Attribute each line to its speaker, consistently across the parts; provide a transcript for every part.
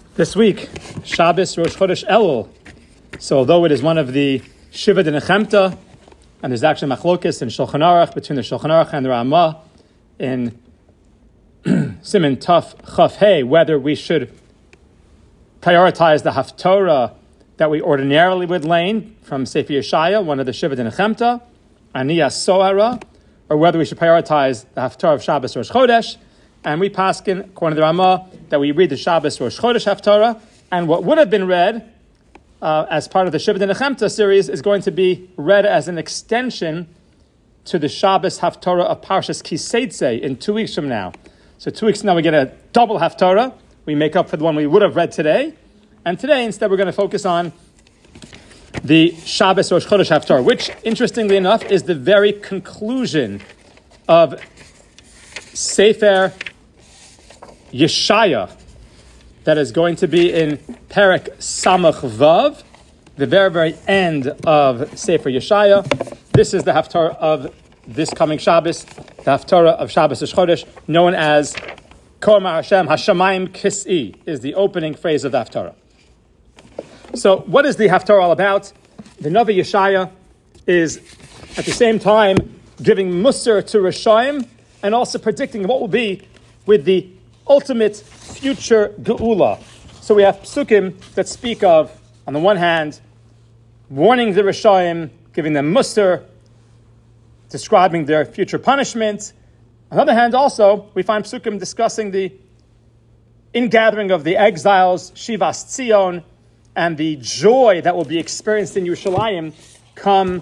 Speaker 1: This week, Shabbos Rosh Chodesh Elul. So although it is one of the Shiva de Nechemta, and there's actually machlokes in Shulchan Aruch between the Shulchan Aruch and the Ramah in Siman Tuf Chaf Hey, whether we should prioritize the Haftorah that we ordinarily would learn from Sefer Yeshaya, one of the Shiva de Nechemta, Aniyas Sohara, or whether we should prioritize the Haftorah of Shabbos Rosh Chodesh. And we paskin, according to the Ramah, that we read the Shabbos Rosh Chodesh Haftorah, and what would have been read as part of the Shiva de Nechemta series is going to be read as an extension to the Shabbos Haftorah of Parshas Ki Seitzei in 2 weeks from now. So 2 weeks from now we get a double Haftorah. We make up for the one we would have read today. And today, instead, we're going to focus on the Shabbos Rosh Chodesh Haftorah, which, interestingly enough, is the very conclusion of Sefer Yeshaya that is going to be in Perek Samach Vav, the very, very end of Sefer Yeshaya. This is the Haftarah of this coming Shabbos, the Haftarah of Shabbos Rosh Chodesh, known as Kol Mar Hashem Hashamayim Kis'i, is the opening phrase of the Haftarah. So what is the Haftarah all about? The Navi Yeshaya is at the same time giving Musar to Rishayim and also predicting what will be with the ultimate future Geula. So we have psukim that speak of, on the one hand, warning the Rishayim, giving them Musar, describing their future punishment. On the other hand, also, we find psukim discussing the ingathering of the exiles, Shivas Tzion, and the joy that will be experienced in Yerushalayim come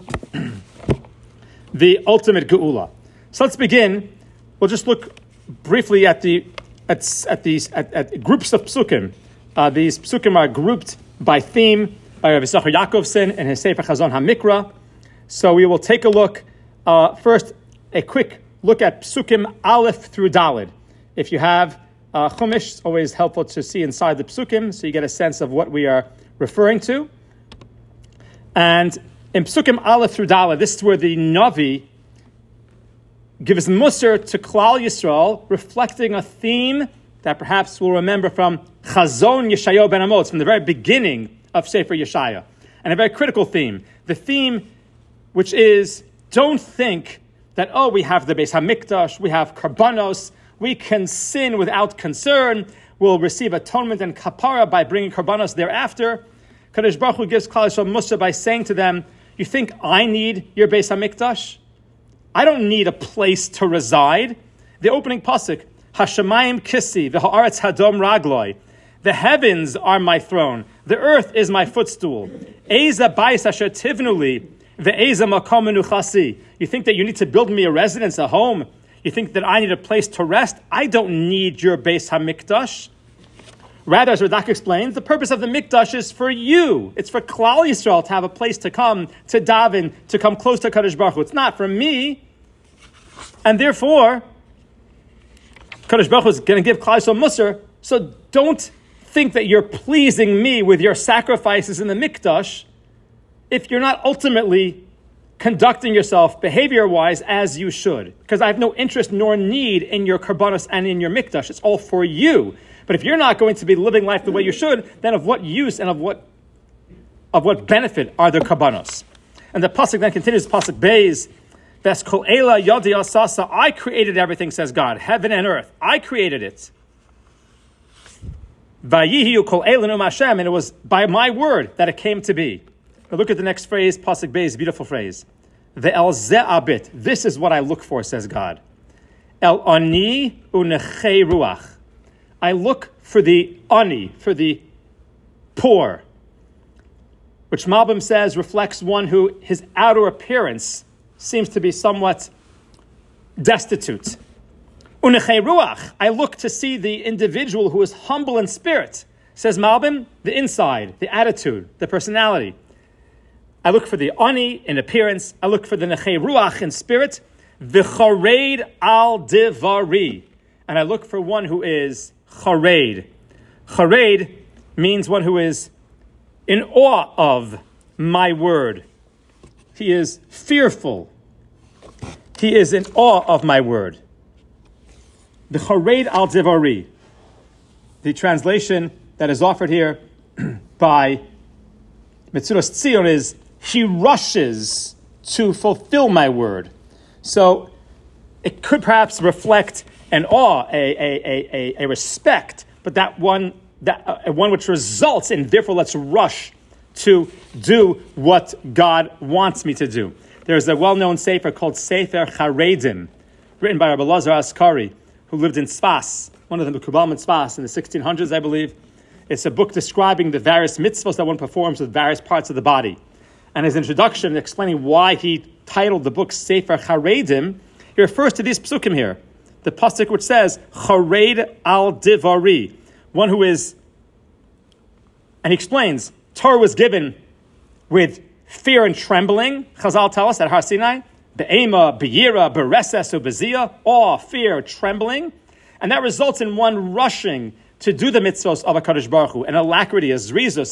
Speaker 1: the ultimate Geula. So let's begin. We'll just look briefly at groups of psukim. These psukim are grouped by theme by Rav Yisachar Yakovson in his Sefer Chazon HaMikra. So we will take a look, first, a quick look at psukim Aleph through Daled. If you have Chumash, it's always helpful to see inside the psukim so you get a sense of what we are referring to. And in psukim Aleph through Daled, this is where the Navi gives Musar to Klal Yisrael, reflecting a theme that perhaps we'll remember from Chazon Yeshayahu ben Amos, from the very beginning of Sefer Yeshaya. And a very critical theme. The theme which is, don't think that, we have the Beis HaMikdash, we have Karbanos, we can sin without concern, we'll receive atonement and kapara by bringing Karbanos thereafter. Kadosh Baruch Hu gives Klal Yisrael Musar by saying to them, you think I need your Beis HaMikdash? I don't need a place to reside. The opening pasuk, Hashamayim Kissi, v'ha'aretz hadom ragloi. The heavens are my throne. The earth is my footstool. Eza bais asher tivnuli, ve'eza makom menuchasi. You think that you need to build me a residence, a home? You think that I need a place to rest? I don't need your Beis HaMikdash. Rather, as Radak explains, the purpose of the Mikdash is for you. It's for Klal Yisrael to have a place to come, to daven, to come close to Kadosh Baruch Hu. It's not for me. And therefore, Kadosh Baruch Hu is going to give Klal Yisrael Musar, so don't think that you're pleasing me with your sacrifices in the Mikdash if you're not ultimately conducting yourself behavior-wise as you should. Because I have no interest nor need in your Karbanos and in your Mikdash. It's all for you. But if you're not going to be living life the way you should, then of what use and of what benefit are the Karbanos? And the pasuk then continues, pasuk Beis, Ves kol ela yodi asasa. I created everything, says God, heaven and earth. I created it. Vayihiu kol elanu Hashem, and it was by my word that it came to be. Now look at the next phrase, pasuk Beis, beautiful phrase. Ve'el ze abit. This is what I look for, says God. El ani unechei ruach. I look for the ani, for the poor, which Malbim says reflects one who his outer appearance seems to be somewhat destitute. Unechei ruach. I look to see the individual who is humble in spirit, says Malbim, the inside, the attitude, the personality. I look for the ani in appearance. I look for the nechei ruach in spirit. V'chareid al divari. And I look for one who is chareid. Chareid means one who is in awe of my word. He is fearful. He is in awe of my word. The chareid al divari. The translation that is offered here by Metzudas Tzion is, he rushes to fulfill my word. So it could perhaps reflect an awe, a respect, but that one which results in, therefore let's rush to do what God wants me to do. There's a well-known sefer called Sefer Charedim, written by Rabbi Lazar Askari, who lived in Sfas, one of the Mekubalim in Sfas in the 1600s, I believe. It's a book describing the various mitzvahs that one performs with various parts of the body. And his introduction, explaining why he titled the book Sefer Charedim, he refers to these psukim here. The pasuk which says, Chared al divari, one who is, and he explains, Torah was given with fear and trembling. Chazal tell us at Har Sinai, be'ema, be'yira, be'reses, be'ziyah, awe, fear, trembling. And that results in one rushing to do the mitzvos of HaKadosh Baruch Hu, an alacrity, a zrizos,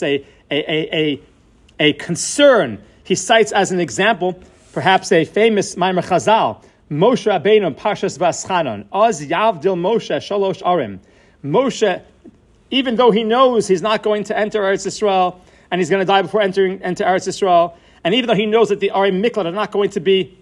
Speaker 1: a concern. He cites as an example, perhaps a famous Maimer Chazal, Moshe Rabbeinu, Parshas Vaschanon, Az Yavdil Moshe Shalosh Arim. Moshe, even though he knows he's not going to enter Eretz Yisrael, and he's going to die before entering into Eretz Yisrael, and even though he knows that the Arim Miklat are not going to be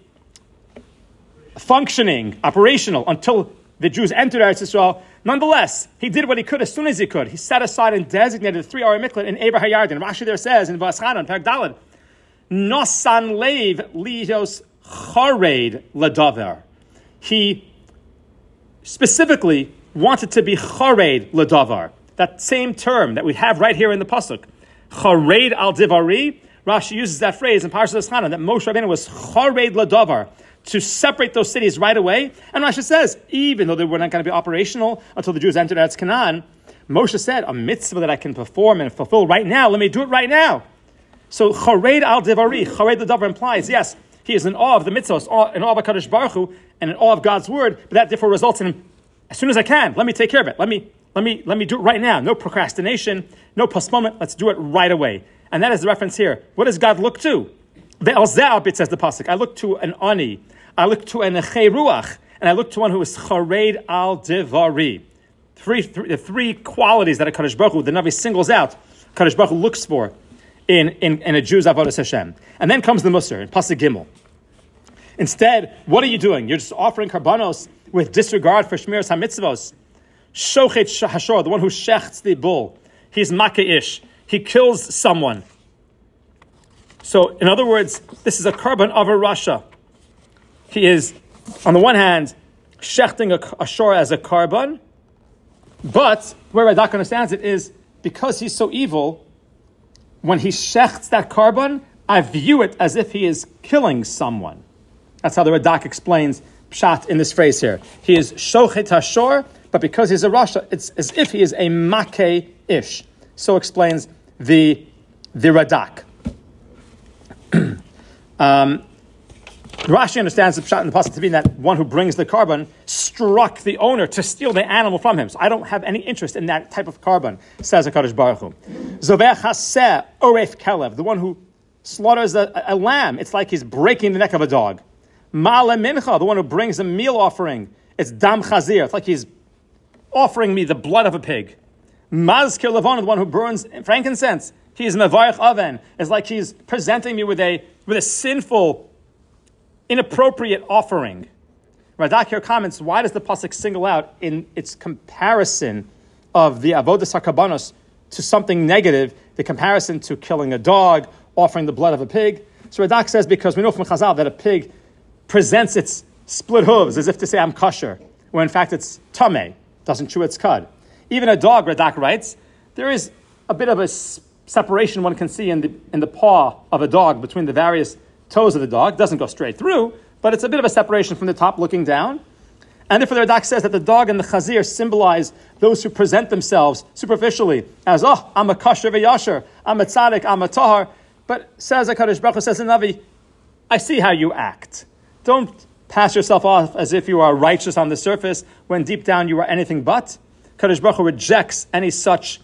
Speaker 1: functioning, operational, until the Jews entered Eretz Yisrael, nonetheless, he did what he could as soon as he could. He set aside and designated the 3 Arim Miklat in Eber HaYarden. Rashi there says in Vaschanon, Perek Daled, Nosan Leiv Lios Chared Ladavar. He specifically wanted to be Chared Ladavar. That same term that we have right here in the pasuk, Chared al Divari. Rashi uses that phrase in Parshas Chanan that Moshe Rabbeinu was Chared Ladavar, to separate those cities right away. And Rashi says, even though they were not going to be operational until the Jews entered Eretz Canaan, Moshe said, a mitzvah that I can perform and fulfill right now, let me do it right now. So Chared al Divari, Chared Ladavar implies, yes, he is in awe of the mitzvahs, in awe of HaKadosh Baruch Hu, and in awe of God's word, but that therefore results in, as soon as I can, let me take care of it. Let me do it right now. No procrastination, no postponement. Let's do it right away. And that is the reference here. What does God look to? Ve'al ze'abit, says the pasuk. I look to an ani. I look to an echei ruach, and I look to one who is chared al divari. The three qualities that a Kadosh Baruch Hu, the Navi singles out, Kadosh Baruch Hu looks for in a Jew's avodas Hashem. And then comes the Musar in pasuk Gimel. Instead, what are you doing? You're just offering karbanos with disregard for shmiras hamitzvos. Shochet hashor, the one who shechts the bull. He's makeish. He kills someone. So, in other words, this is a karban of a rasha. He is, on the one hand, shechting a shor as a karban, but where Radak understands it is because he's so evil, when he shechts that karban, I view it as if he is killing someone. That's how the Radak explains pshat in this phrase here. He is shochet hashor, but because he's a rasha, it's as if he is a makei-ish. So explains the Radak. Rashi understands the pshat in the pasuk to mean that one who brings the karban struck the owner to steal the animal from him. So I don't have any interest in that type of karban, says HaKadosh Baruch Hu. Zoveh haseh oref kelev, the one who slaughters a lamb. It's like he's breaking the neck of a dog. Ma'ale mincha, the one who brings a meal offering. It's dam chazir. It's like he's offering me the blood of a pig. Mazkir levon, the one who burns frankincense. He's mevarich oven. It's like he's presenting me with a sinful, inappropriate offering. Radak here comments, why does the pasuk single out in its comparison of the avodas hakabanos to something negative, the comparison to killing a dog, offering the blood of a pig? So Radak says, because we know from Chazal that a pig presents its split hooves as if to say, I'm kosher, when in fact it's tameh, doesn't chew its cud. Even a dog, Radak writes, there is a bit of a separation one can see in the paw of a dog between the various toes of the dog. It doesn't go straight through, but it's a bit of a separation from the top looking down. And therefore the Radak says that the dog and the chazir symbolize those who present themselves superficially as, oh, I'm a kosher v'yasher, I'm a tzaddik, I'm a tahar. But says HaKadosh Baruch Hu, says in Navi, I see how you act. Don't pass yourself off as if you are righteous on the surface when deep down you are anything but. Kadosh Baruch Hu rejects any such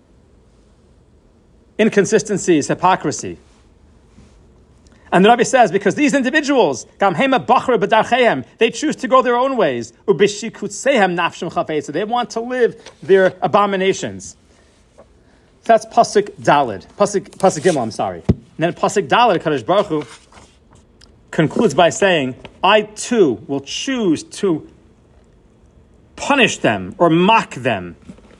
Speaker 1: inconsistencies, hypocrisy. And the Rabbi says, because these individuals, they choose to go their own ways. They want to live their abominations. that's Pasuk Daled. Pasuk Gimel, I'm sorry. And then Pasuk Daled, Kadosh Baruch Hu concludes by saying, I too will choose to punish them or mock them.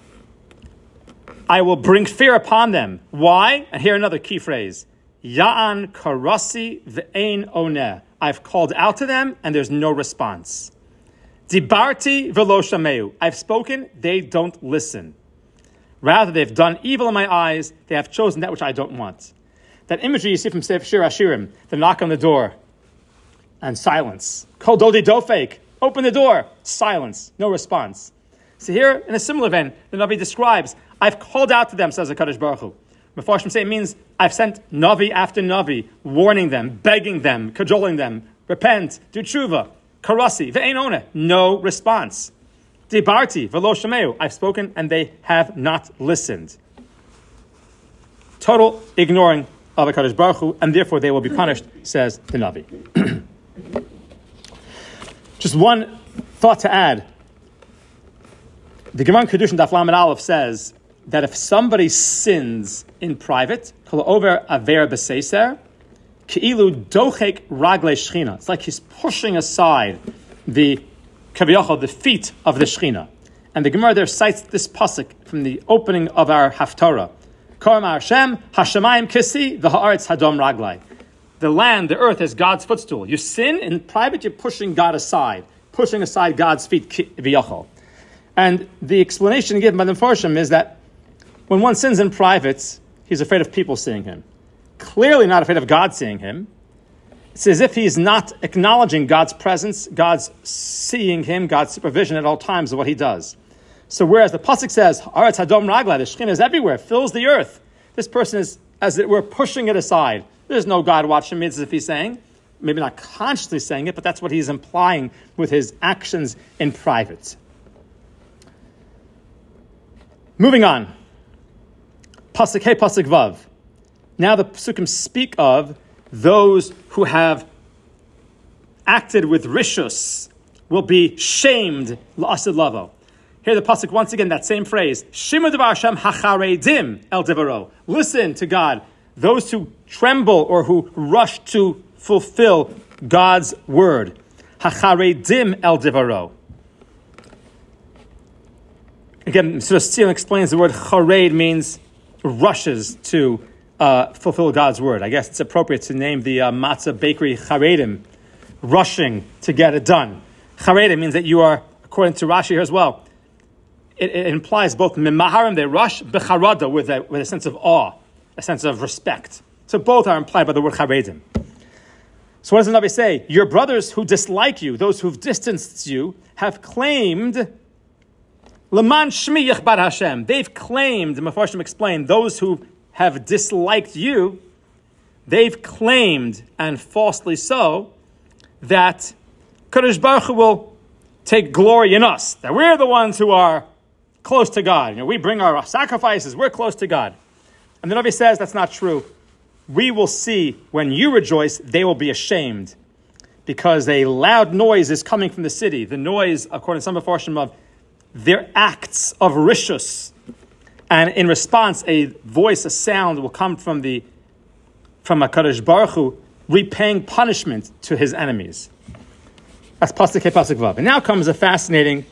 Speaker 1: I will bring fear upon them. Why? And here another key phrase. Ya'an karasi ve'ein oneh. I've called out to them and there's no response. Dibarti v'lo shameu. I've spoken, they don't listen. Rather, they've done evil in my eyes. They have chosen that which I don't want. That imagery you see from Sefer Shir Hashirim, the knock on the door and silence. Kol dodi dofek. Open the door. Silence. No response. So here, in a similar vein, the Navi describes, I've called out to them, says the Kadosh Baruch Hu. Mefarshim say it means I've sent Navi after Navi, warning them, begging them, cajoling them, repent, do tshuva, karasi, ve'ein oneh. No response. Dibarti, v'lo shemeu. I've spoken and they have not listened. Total ignoring of the Kadosh Baruch Hu, and therefore they will be punished, says the Navi. Just one thought to add. The Gemara in Kedushin Daf Lamed Aleph says that if somebody sins in private, kol over aver b'seiser, keilu dochek raglei shchina. It's like he's pushing aside the kaviyachol, the feet of the shchina. And the Gemara there cites this pasuk from the opening of our Haftarah. Korma Hashem, Hashemayim kisi, v'ha'aretz hadom raglai. The land, the earth is God's footstool. You sin in private, you're pushing God aside, pushing aside God's feet, kaviyachol. And the explanation given by the Mefarshim is that when one sins in private, he's afraid of people seeing him. Clearly not afraid of God seeing him. It's as if he's not acknowledging God's presence, God's seeing him, God's supervision at all times of what he does. So whereas the pasuk says, Aretz Hadom Ragla, the Shekhinah is everywhere, fills the earth. This person is, as it were, pushing it aside. There's no God watching me, it's as if he's saying, maybe not consciously saying it, but that's what he's implying with his actions in private. Moving on. Pasuk Hey, Pasuk Vav. Now the Pasukim speak of those who have acted with rishus will be shamed la'asid lavo. Here the Pasuk once again, that same phrase, Shimu devar Hashem hacharedim el devaro. Listen to God. Those who tremble or who rush to fulfill God's word. Hacharedim el devaro. Again, Mr. Steele explains the word chared means rushes to fulfill God's word. I guess it's appropriate to name the matzah bakery charedim, rushing to get it done. Charedim means that you are, according to Rashi here as well, it implies both mimaharim, they rush, becharada, with a sense of awe, a sense of respect. So both are implied by the word charedim. So what does the Navi say? Your brothers who dislike you, those who've distanced you, have claimed L'man shmi yichbar Hashem. They've claimed, the Mefarshim explained, those who have disliked you, they've claimed, and falsely so, that Kadosh Baruch Hu will take glory in us, that we're the ones who are close to God. We bring our sacrifices, we're close to God. And the Navi says that's not true. We will see when you rejoice, they will be ashamed, because a loud noise is coming from the city. The noise, according to some Mefarshim, of their acts of rishus, and in response, a voice, a sound will come from a Kadosh Baruch Hu repaying punishment to his enemies. That's pasuk Hey, pasuk Vav. And now comes a fascinating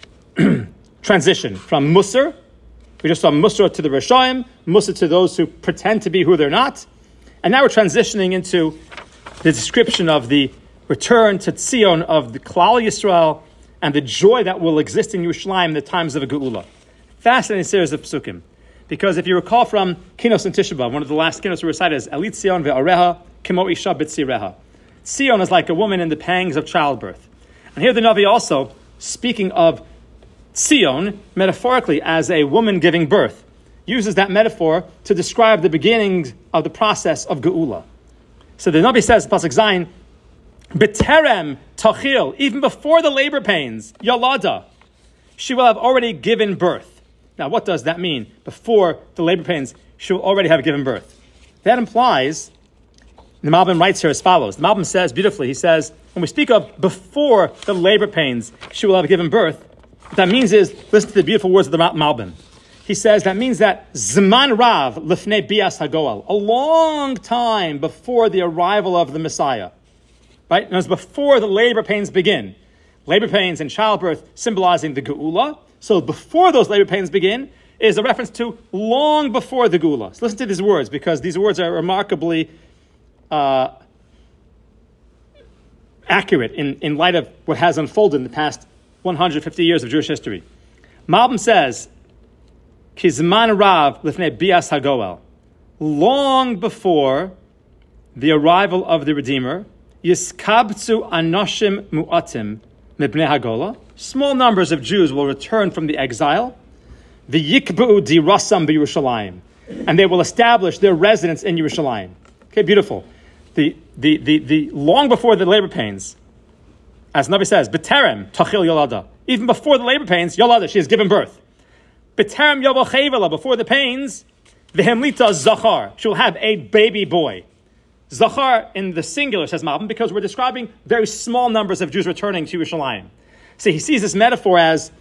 Speaker 1: transition from Musar. We just saw Musar to the Rishoyim, Musar to those who pretend to be who they're not, and now we're transitioning into the description of the return to Tzion of the Klal Yisrael, and the joy that will exist in Yerushalayim in the times of a Geula. Fascinating series of psukim. Because if you recall from Kinos and Tisha B'Av, one of the last Kinos we recited is Elit Tzion ve'areha kimo isha b'tzireha. Tzion is like a woman in the pangs of childbirth. And here the Navi also, speaking of Tzion, metaphorically as a woman giving birth, uses that metaphor to describe the beginning of the process of Geula. So the Navi says, Pasuk Zayin, B'terem tachil, even before the labor pains, Yalada, she will have already given birth. Now, what does that mean? Before the labor pains, she will already have given birth. That implies, the Malbim writes here as follows. The Malbim says beautifully, he says, when we speak of before the labor pains, she will have given birth, what that means is, listen to the beautiful words of the Malbim. he says that means that Zman Rav Lifnei Bias Hagoel, a long time before the arrival of the Messiah. Right? And it was before the labor pains begin. Labor pains and childbirth symbolizing the Geula. So before those labor pains begin is a reference to long before the Geula. So listen to these words, because these words are remarkably accurate in light of what has unfolded in the past 150 years of Jewish history. Malbim says, Kizman Rav Lifnei Bias Hagoel, long before the arrival of the Redeemer, Yiskabtsu Anoshim Mu'atim Mibnei Hagola, small numbers of Jews will return from the exile, the Yikbu Di Rasam B'Yerushalayim, and they will establish their residence in Yerushalayim. Okay, beautiful. The long before the labor pains, as Navi says, B'terem Tachil Yolada, even before the labor pains, Yolada, she has given birth. B'terem Yobo Chevela, before the pains, V'hemlita Zachar, she will have a baby boy. Zachar in the singular, says Malbim, because we're describing very small numbers of Jews returning to Yerushalayim. So he sees this metaphor as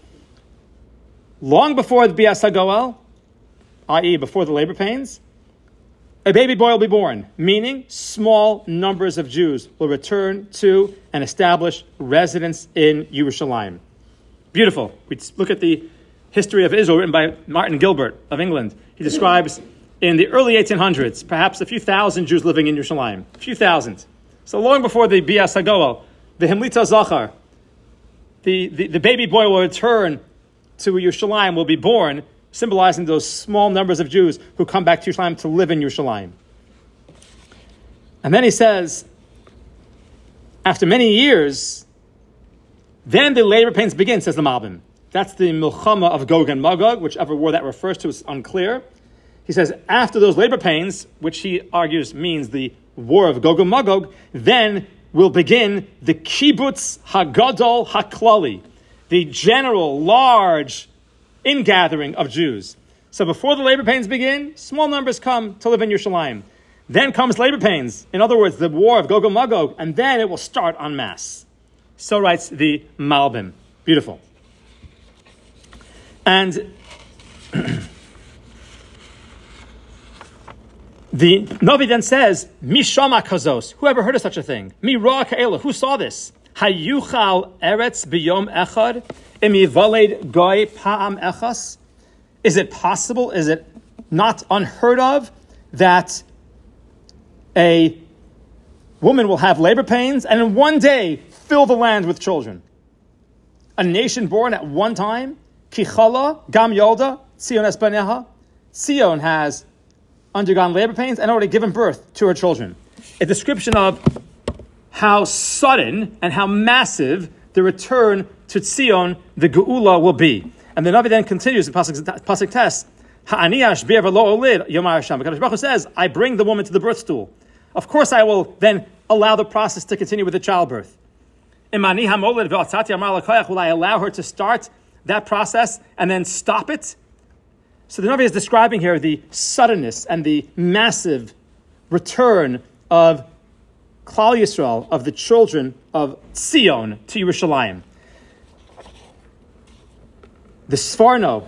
Speaker 1: long before the Bias HaGoel, i.e. before the labor pains, a baby boy will be born, meaning small numbers of Jews will return to and establish residence in Yerushalayim. Beautiful. We look at the history of Israel written by Martin Gilbert of England. He describes in the early 1800s, perhaps a few thousand Jews living in Yerushalayim. A few thousand. So long before the Bias HaGoel, the Himlita Zachar, the baby boy will return to Yerushalayim, will be born, symbolizing those small numbers of Jews who come back to Yerushalayim to live in Yerushalayim. And then he says, after many years, then the labor pains begin, says the Malbim. That's the Milchama of Gog and Magog, whichever war that refers to is unclear. He says, after those labor pains, which he argues means the war of Gog and Magog, then will begin the Kibbutz Hagadol Haklali, the general, large ingathering of Jews. So before the labor pains begin, small numbers come to live in Yerushalayim. Then comes labor pains, in other words, the war of Gog and Magog, and then it will start en masse. So writes the Malbim. Beautiful. And the Navi then says, Mishama Kazos, who ever heard of such a thing? Mi Ra Ka'ela, who saw this? Hayuchal Eretz B'yom Echad, Imi Valed Goy Pa'am Echas. Is it possible, is it not unheard of, that a woman will have labor pains and in one day fill the land with children? A nation born at one time, Kichala, Gam Yolda, Tzion Espaneha. Tzion has undergone labor pains and already given birth to her children. A description of how sudden and how massive the return to Tzion, the Geula, will be. And the Navi then continues in Pasuk Tes, Ha'aniyash be'ever lo olid, Yomar Hashem. Kadosh Baruch Hu says, I bring the woman to the birth stool. Of course I will then allow the process to continue with the childbirth. Imani ha'moled ve'atzati amar l'koyach, will I allow her to start that process and then stop it? So the Navi is describing here the suddenness and the massive return of Klal Yisrael, of the children of Tzion, to Yerushalayim. The Sforno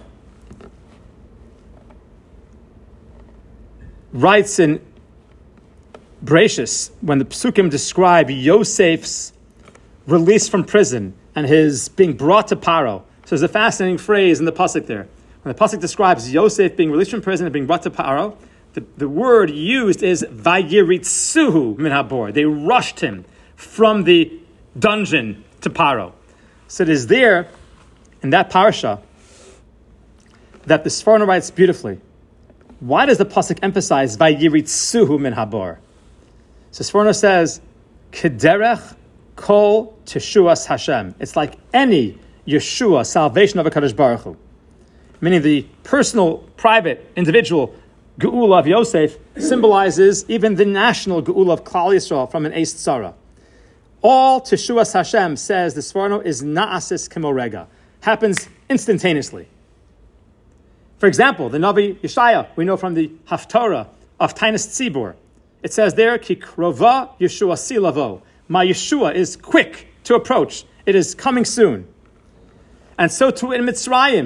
Speaker 1: writes in Bereshis, when the Psukim describe Yosef's release from prison and his being brought to Paro. So there's a fascinating phrase in the pasuk there. When the pasuk describes Yosef being released from prison and being brought to Paro, the word used is Vayiritzuhu min habor. They rushed him from the dungeon to Paro. So it is there in that parasha that the Sforno writes beautifully. Why does the pasuk emphasize Vayiritzuhu min habor? So Sforno says, Kederech kol teshuas Hashem. It's like any Yeshua, salvation of HaKadosh Baruch Hu. Meaning the personal, private, individual Geula of Yosef symbolizes even the national Geula of Klal Yisrael from an Eis Tzara. All Teshuas Hashem, says the Sforno, is na'asis kemorega. Happens instantaneously. For example, the Navi Yeshaya, we know from the Haftarah of Tainis Tzibur. It says there, Ki krova Yeshua silavo. My Yeshua is quick to approach. It is coming soon. And so too in Mitzrayim,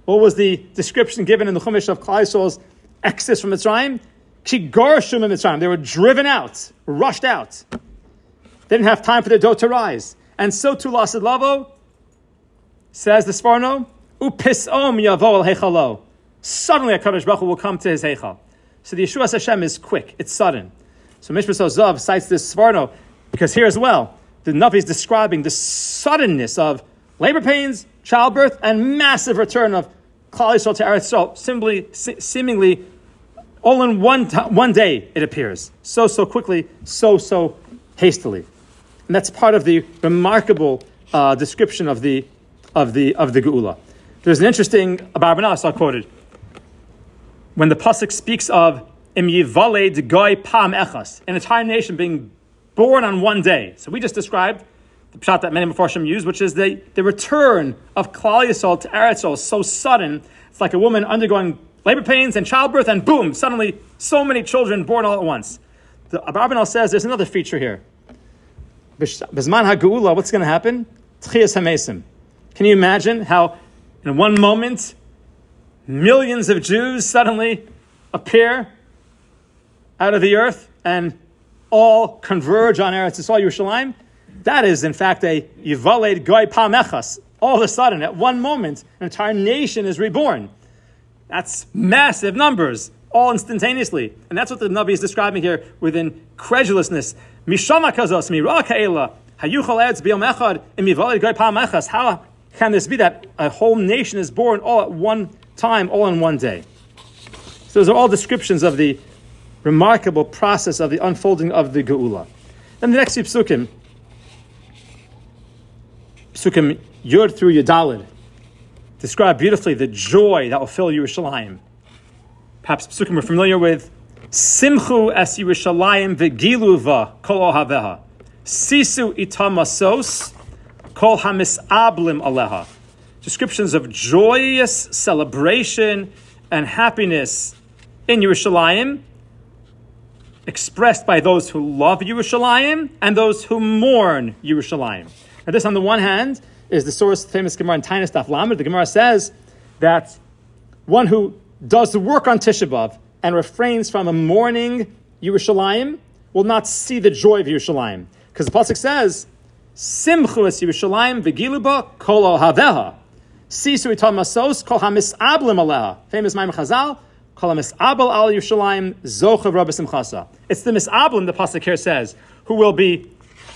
Speaker 1: What was the description given in the Chumash of Klal Yisrael's exodus from Mitzrayim? Ki garshu min Mitzrayim. They were driven out, rushed out. They didn't have time for their dough to rise. And so too Lasid Lavo, says the Sforno, Upisom yavo al heichalo. Suddenly HaKadosh Baruch Hu will come to his heichal. So the Yeshua Hashem is quick, it's sudden. So Mishmas Ozav cites this Sforno, because here as well, the Navi is describing the suddenness of labor pains, childbirth, and massive return of Klal Yisrael to Eretz Yisrael, seemingly all in one day, it appears. So quickly, so hastily. And that's part of the remarkable description of the Geula. There's an interesting, Abarbanel I saw quoted, when the Pasuk speaks of Im Yivaled Goy Pam Echas, an entire nation being born on one day. So we just described the pshat that many Mefarshim use, which is the return of Klal Yisrael to Eretz Yisrael, so sudden. It's like a woman undergoing labor pains and childbirth, and boom, suddenly so many children born all at once. The Abarbanel says there's another feature here. Bizman HaGeula, what's going to happen? Tchias HaMesim. Can you imagine how in one moment millions of Jews suddenly appear out of the earth and all converge on Eretz Yisrael, Yerushalayim? That is, in fact, a Yivaled Goy Pam Echas. All of a sudden, at one moment, an entire nation is reborn. That's massive numbers, all instantaneously. And that's what the Navi is describing here with incredulousness. Mishama kazos, mira ka'ela, hayuchal eretz b'yom echad, im yivaled goy pam echas. How can this be that a whole nation is born all at one time, all in one day? So those are all descriptions of the remarkable process of the unfolding of the Geula. Then the next few psukim Yud through Yudalid, describe beautifully the joy that will fill Yerushalayim. Perhaps psukim we're familiar with. Simchu es Yerushalayim v'giluva kol ohaveha. Sisu itamasos kol hamisablim aleha. Descriptions of joyous celebration and happiness in Yerushalayim, expressed by those who love Yerushalayim and those who mourn Yerushalayim. And this, on the one hand, is the source of the famous Gemara in Tainis Daf Lamed. The Gemara says that one who does the work on Tisha B'Av and refrains from a mourning Yerushalayim will not see the joy of Yerushalayim. Because the Pasuk says, Simchu es Yerushalayim v'giluba kol ohaveha. Sisu itam masos kol hamisablim aleha. Famous Maimon Chazal, kol hamisabel al Yerushalayim zochav rabba simchasa. It's the misablim, the Pasuk here says, who will be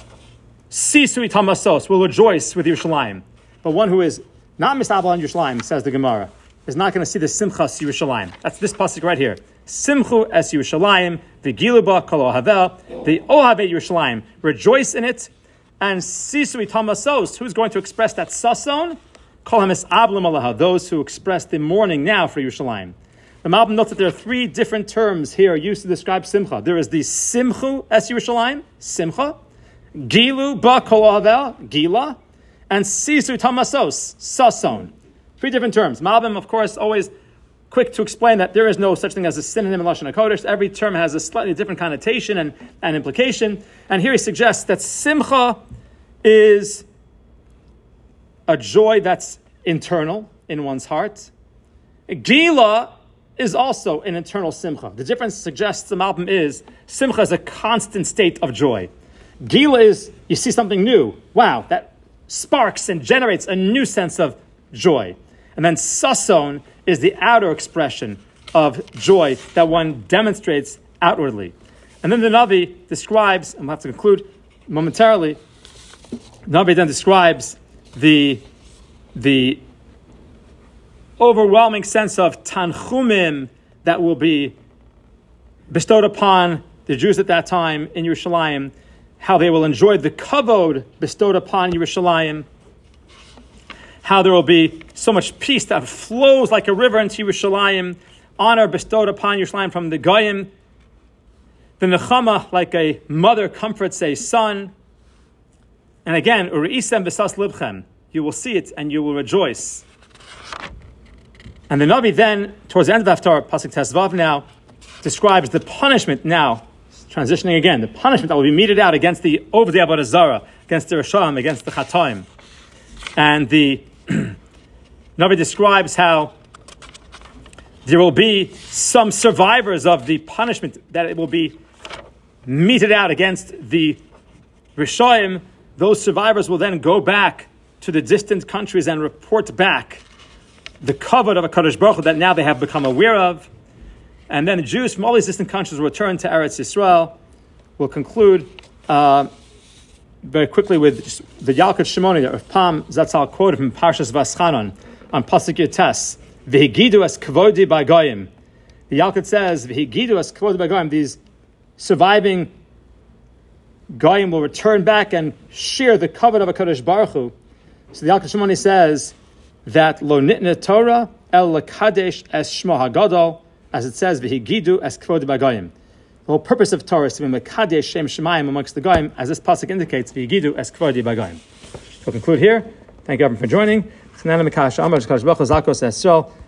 Speaker 1: Sisu itam masos, will rejoice with Yerushalayim. But one who is not misabel on Yerushalayim, says the Gemara, is not going to see the simchas Yerushalayim. That's this pasuk right here. Simchu es Yerushalayim, v'giluba kol ohavel, the ohave Yerushalayim, rejoice in it, and sisu itamasos, who's going to express that sason? Kol hamis ablim alaha, those who express the mourning now for Yerushalayim. The Malbim notes that there are three different terms here used to describe simcha. There is the simchu es Yerushalayim, simcha, gilu ba kol ohavel, gila, and sisu itamasos, sason. Three different terms. Malbim, of course, always quick to explain that there is no such thing as a synonym in Lashon HaKodesh. Every term has a slightly different connotation and implication. And here he suggests that simcha is a joy that's internal in one's heart. Gila is also an internal simcha. The difference suggests the Malbim is simcha is a constant state of joy. Gila is you see something new. Wow, that sparks and generates a new sense of joy. And then sason is the outer expression of joy that one demonstrates outwardly. And then the Navi describes, and we'll have to conclude momentarily, Navi then describes the overwhelming sense of tanchumim that will be bestowed upon the Jews at that time in Yerushalayim, how they will enjoy the kavod bestowed upon Yerushalayim, how there will be so much peace that flows like a river into Yerushalayim, honor bestowed upon Yerushalayim from the Goyim, the Nechama, like a mother comforts a son. And again, Uri'isem v'sas libchem, you will see it and you will rejoice. And the Navi then, towards the end of the Haftarah, Pasuk Tesvav now, describes the punishment now, transitioning again, the punishment that will be meted out against the Ovdei Avodah Zarah, against the Rishayim, against the Chataim. And the Navi describes how there will be some survivors of the punishment that it will be meted out against the Rishoim. Those survivors will then go back to the distant countries and report back the kavod of a Kadosh Baruch Hu that now they have become aware of. And then the Jews from all these distant countries will return to Eretz Yisrael. We'll conclude very quickly with just the Yalkut Shimoni of Pam Zatzal quoted from Parshas Vaschanon on Pasuk Yotes. V'higidu es kvodi b'goyim. The Yalkut says, V'higidu es kvodi b'goyim. These surviving goyim will return back and share the kavod of a Kadosh Baruch Hu. So the Yalkut Shimoni says that lo nitna Torah el lekadesh es shmo hagadol, as it says, V'higidu es kvodi b'goyim. The whole purpose of Torah is to be mekadesh shem shemayim amongst the goyim, as this pasuk indicates, V'higidu es kvodi b'goyim. We'll conclude here. Thank you everyone for joining.